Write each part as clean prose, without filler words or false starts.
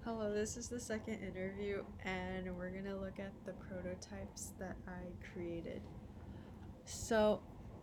Hello, this is the second interview, and we're gonna look at the prototypes that I created. So,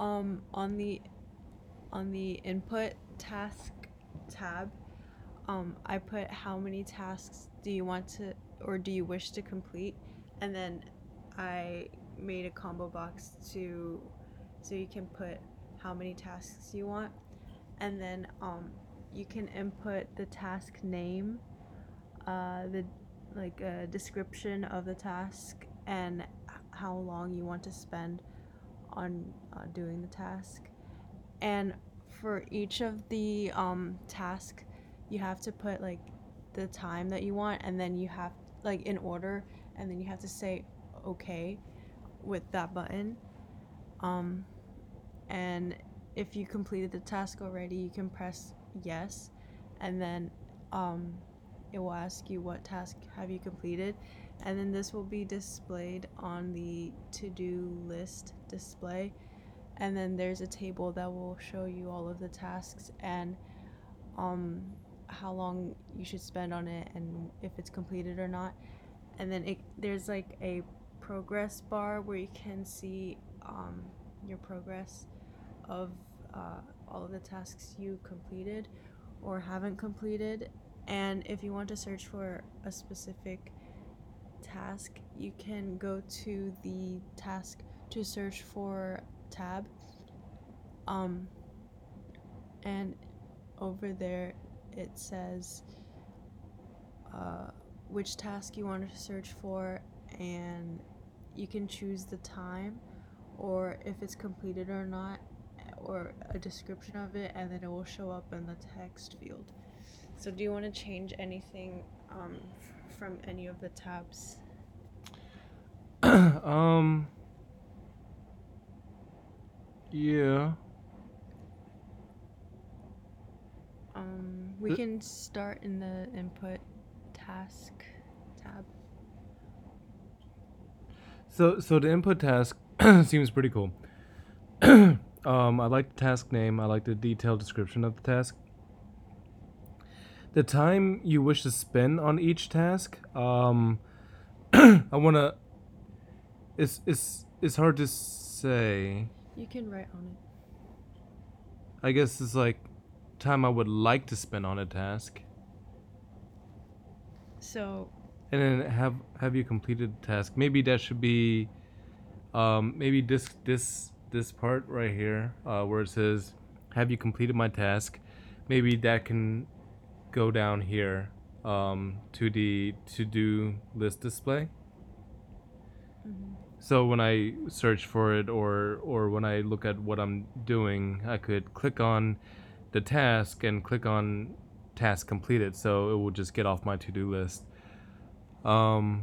on the input task tab, I put how many tasks do you want to or do you wish to complete, and then I made a combo box to so you can put how many tasks you want, and then you can input the task name, the like a description of the task and how long you want to spend on doing the task. And for each of the task, you have to put like the time that you want, and then you have like in order, and then you have to say okay with that button. Um, and if you completed the task already, you can press yes, and then um, it will ask you what task have you completed, and then this will be displayed on the to-do list display, and then there's a table that will show you all of the tasks and um, how long you should spend on it and if it's completed or not. And then there's like a progress bar where you can see your progress of all of the tasks you completed or haven't completed. And if you want to search for a specific task, you can go to the task to search for tab. Um, and over there it says uh, which task you want to search for, and you can choose the time or if it's completed or not, or a description of it, and then it will show up in the text field. So, do you want to change anything from any of the tabs? um, yeah. We can start in the input task tab. So the input task seems pretty cool. I like the task name. I like the detailed description of the task. The time you wish to spend on each task. I wanna. It's hard to say. You can write on it. I guess it's like time I would like to spend on a task, So, and then have you completed the task? Maybe that should be maybe this part right here, where it says have you completed my task. Maybe that can go down here, to the to do list display. mhm. So when I search for it, or when I look at what I'm doing, I could click on the task and click on task completed, so it will just get off my to-do list. um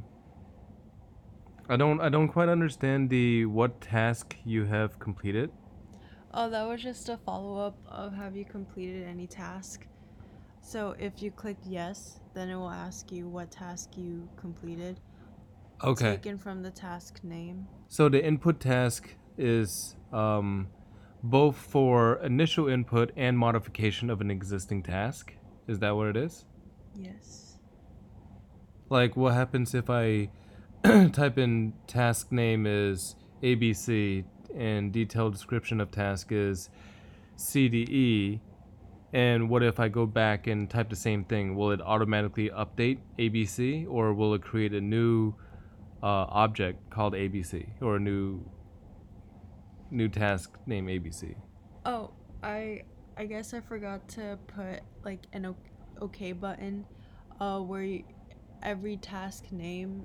I don't quite understand the what task you have completed. Oh, that was just a follow up of have you completed any task? So if you click yes, then it will ask you what task you completed, Okay. taken from the task name. So the input task is both for initial input and modification of an existing task. Is that what it is? Yes. Like, what happens if I type in task name is ABC and detailed description of task is CDE? And what if I go back and type the same thing? Will it automatically update ABC, or will it create a new object called ABC, or a new task named ABC? Oh, I I guess I forgot to put like an OK button, where every task name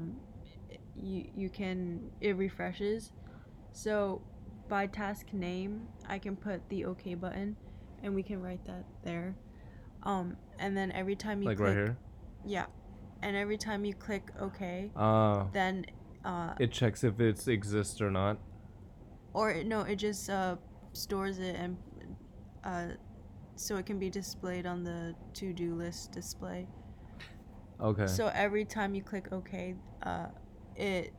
you can it refreshes. So by task name, I can put the OK button, and we can write that there. And then every time you Like right click, here. yeah, and every time you click OK, Uh, then uh, it checks if it exists or not. or no, it just stores it, and uh, so it can be displayed on the to-do list display. Okay. So every time you click OK, it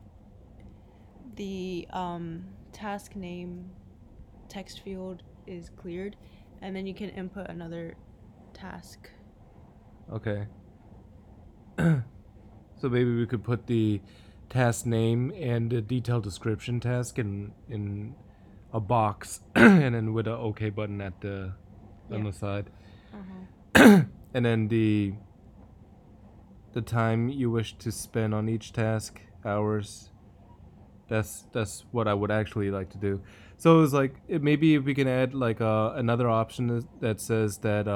the task name text field is cleared, and then you can input another task. Okay. So maybe we could put the task name and the detailed description task in a box, and then with a OK button at the on Yeah. the side, Uh-huh. and then the time you wish to spend on each task, hours. That's what I would actually like to do. So it was like maybe if we can add like another option that says that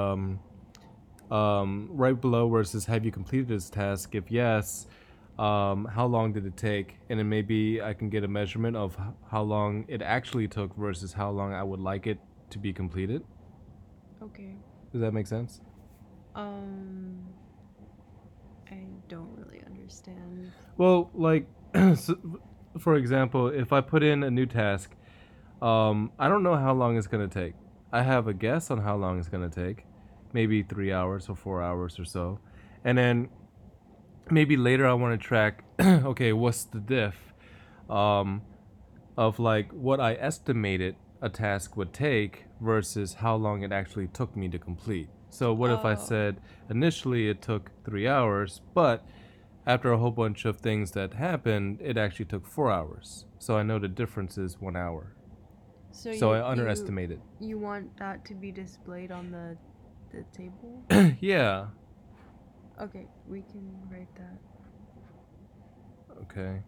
right below where it says have you completed this task? If yes, how long did it take? And then maybe I can get a measurement of how long it actually took versus how long I would like it to be completed. Okay. Does that make sense? Um, I don't really understand. Well, like, so, for example, if I put in a new task, I don't know how long it's gonna take. I have a guess on how long it's gonna take, maybe 3 hours or 4 hours or so, and then maybe later I want to track. Okay, what's the diff, um, of like what I estimated a task would take versus how long it actually took me to complete. So what if I Oh. said initially it took 3 hours, but after a whole bunch of things that happened, it actually took 4 hours. So I know the difference is 1 hour. So So I you underestimated. you want that to be displayed on the table? Yeah. Okay, we can write that. Okay.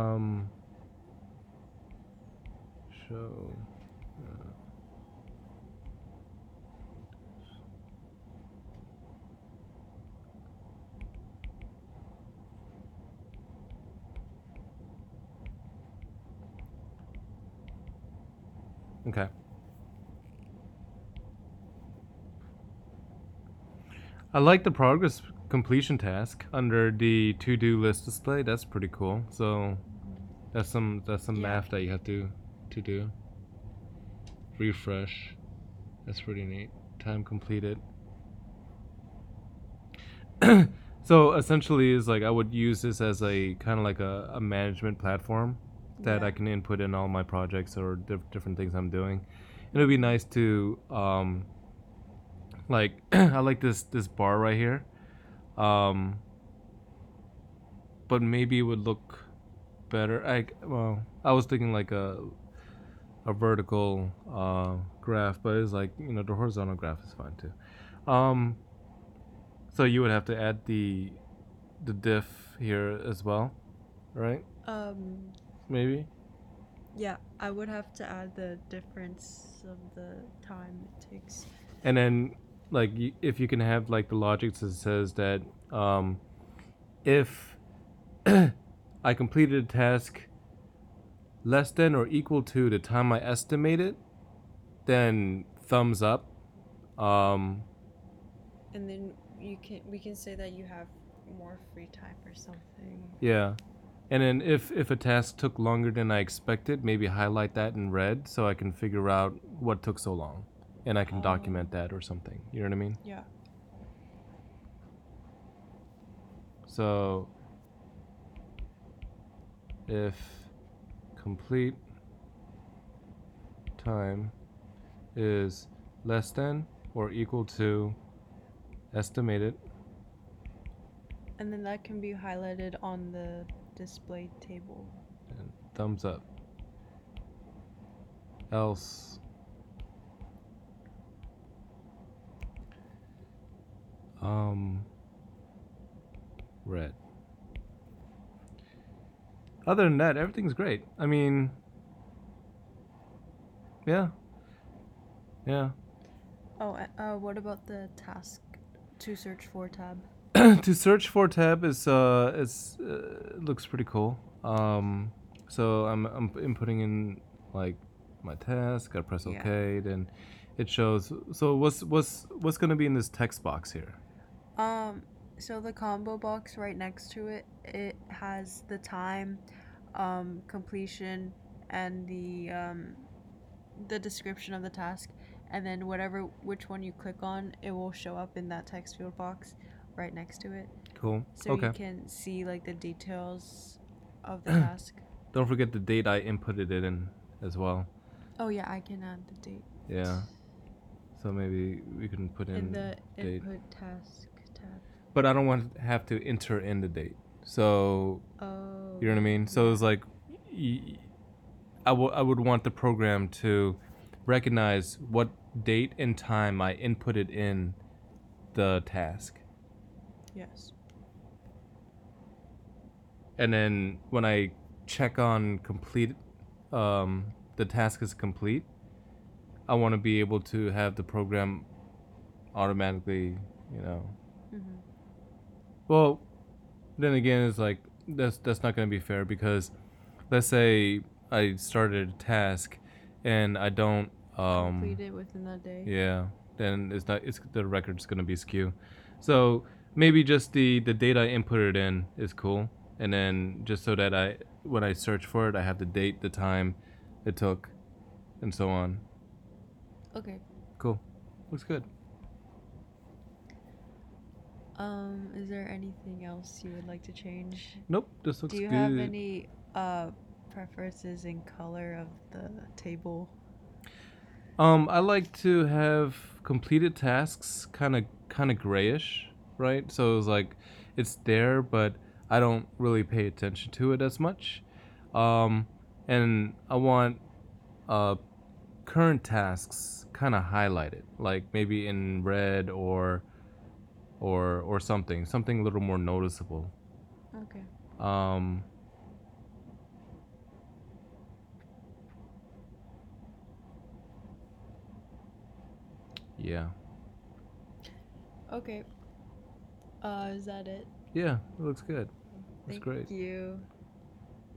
Show. Okay. I like the progress completion task under the to-do list display. That's pretty cool. So that's some Yeah. math that you have to do. Refresh. That's pretty neat. Time completed. So essentially is like I would use this as a kind of like a management platform that Yeah. I can input in all my projects or different things I'm doing. It would be nice to like I like this bar right here. Um but maybe it would look better. I was thinking like a vertical graph, but it's like the horizontal graph is fine too. So you would have to add the diff here as well, right? Um, Maybe. yeah, I would have to add the difference of the time it takes. And then like if you can have like the logic that says that if I completed a task less than or equal to the time I estimated, then thumbs up. Um, And then we can say that you have more free time or something. yeah. And then if a task took longer than I expected, maybe highlight that in red so I can figure out what took so long, and I can document that or something. You know what I mean? Yeah. So if complete time is less than or equal to estimated, And then that can be highlighted on the display table. and thumbs up. Else red. Other than that, everything's great. I mean, yeah. Yeah. Oh, what about the task to search for tab? To search for tab is looks pretty cool. So I'm inputting in like my task. I press Yeah. OK, then it shows. So what's gonna be in this text box here? So the combo box right next to it, it has the time, completion, and the description of the task, and then which one you click on, it will show up in that text field box right next to it. Cool. So Okay. you can see like the details of the task. Don't forget the date I inputted it in as well. Oh yeah, I can add the date. Yeah. So maybe we can put in the date. input task tab. but I don't want to have to enter in the date. So Oh. you know what I mean. So it's like I would want the program to recognize what date and time I inputted in the task, Yes. and then when I check on complete, the task is complete. I want to be able to have the program automatically, you know. Mm-hmm. Well, then again, it's like that's not going to be fair because let's say I started a task and I don't Complete it within that day. yeah, then it's the record's going to be skew. So maybe just the data I inputted in is cool, and then just so that I when I search for it I have the date, the time it took, and so on. Okay. Cool. Looks good. Is there anything else you would like to change? Nope, this looks Do you good. have any preferences in color of the table? I like to have completed tasks kind of grayish, right? So it's like it's there, but I don't really pay attention to it as much. Um, and I want uh, current tasks kind of highlighted, like maybe in red or something a little more noticeable. Okay. Um, yeah, Okay. Is that it? yeah, it looks good. That's Thank great. you.